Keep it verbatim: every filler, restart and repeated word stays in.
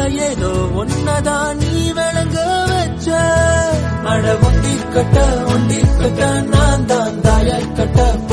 ஏதோ ஒன்னதான் நீ விளங்க வச்ச. அட ஒண்டி கட்ட ஒண்டி கட்ட நான் தான் தாய கட்ட